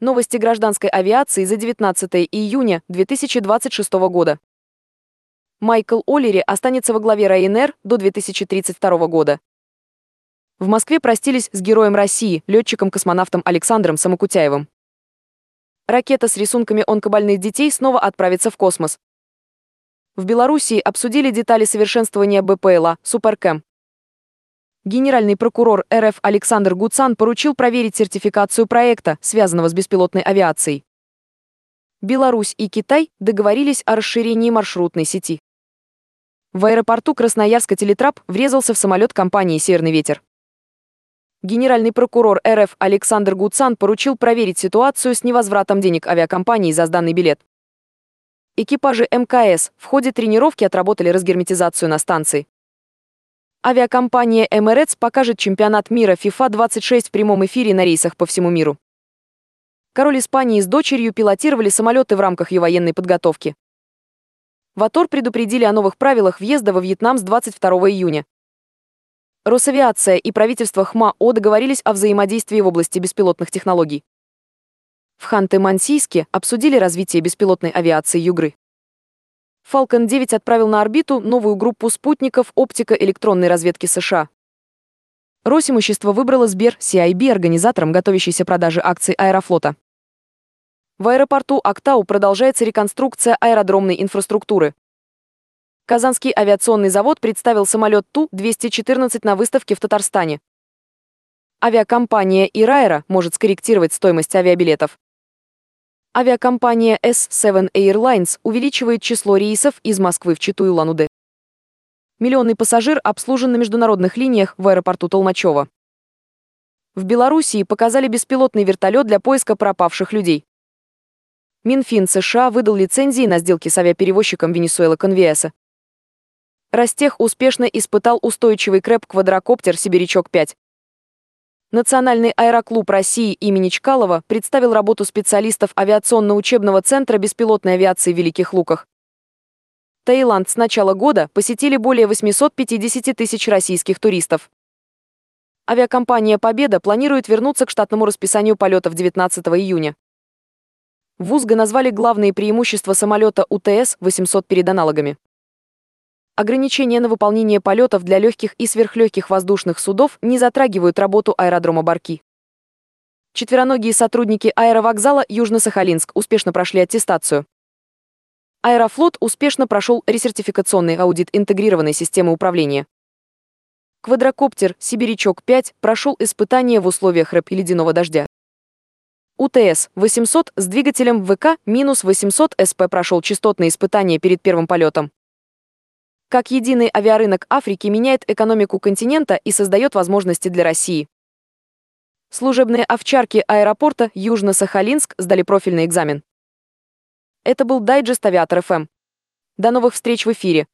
Новости гражданской авиации за 19 июня 2026 года. Майкл Оллери останется во главе Ryanair до 2032 года. В Москве простились с героем России, летчиком-космонавтом Александром Самокутяевым. Ракета с рисунками онкобольных детей снова отправится в космос. В Белоруссии обсудили детали совершенствования БПЛА «Суперкэм». Генеральный прокурор РФ Александр Гуцан поручил проверить сертификацию проекта, связанного с беспилотной авиацией. Беларусь и Китай договорились о расширении маршрутной сети. В аэропорту Красноярска Телетрап врезался в самолет компании «Северный ветер». Генеральный прокурор РФ Александр Гуцан поручил проверить ситуацию с невозвратом денег авиакомпании за сданный билет. Экипажи МКС в ходе тренировки отработали разгерметизацию на станции. Авиакомпания Emirates покажет чемпионат мира FIFA-26 в прямом эфире на рейсах по всему миру. Король Испании с дочерью пилотировали самолеты в рамках ее военной подготовки. В АТОР предупредили о новых правилах въезда во Вьетнам с 22 июня. Росавиация и правительство ХМАО договорились о взаимодействии в области беспилотных технологий. В Ханты-Мансийске обсудили развитие беспилотной авиации Югры. Falcon 9 отправил на орбиту новую группу спутников оптико-электронной разведки США. Росимущество выбрало Сбер CIB организатором готовящейся продажи акций Аэрофлота. В аэропорту Актау продолжается реконструкция аэродромной инфраструктуры. Казанский авиационный завод представил самолет Ту-214 на выставке в Татарстане. Авиакомпания Ираэра может скорректировать стоимость авиабилетов. Авиакомпания S7 Airlines увеличивает число рейсов из Москвы в Читу и Улан-Удэ. Миллионный пассажир обслужен на международных линиях в аэропорту Толмачево. В Белоруссии показали беспилотный вертолет для поиска пропавших людей. Минфин США выдал лицензии на сделки с авиаперевозчиком Венесуэла Конвиэса. Ростех успешно испытал устойчивый квадрокоптер «Сибирячок-5». Национальный аэроклуб России имени Чкалова представил работу специалистов авиационно-учебного центра беспилотной авиации в Великих Луках. Таиланд с начала года посетили более 850 тысяч российских туристов. Авиакомпания «Победа» планирует вернуться к штатному расписанию полетов 19 июня. В УЗГО назвали главные преимущества самолета УТС-800 перед аналогами. Ограничения на выполнение полетов для легких и сверхлегких воздушных судов не затрагивают работу аэродрома Барки. Четвероногие сотрудники аэровокзала Южно-Сахалинск успешно прошли аттестацию. Аэрофлот успешно прошел ресертификационный аудит интегрированной системы управления. Квадрокоптер «Сибирячок-5» прошел испытание в условиях рэп и ледяного дождя. УТС-800 с двигателем ВК-800 СП прошел частотные испытания перед первым полетом. Как единый авиарынок Африки меняет экономику континента и создает возможности для России. Служебные овчарки аэропорта Южно-Сахалинск сдали профильный экзамен. Это был дайджест Авиатор ФМ. До новых встреч в эфире.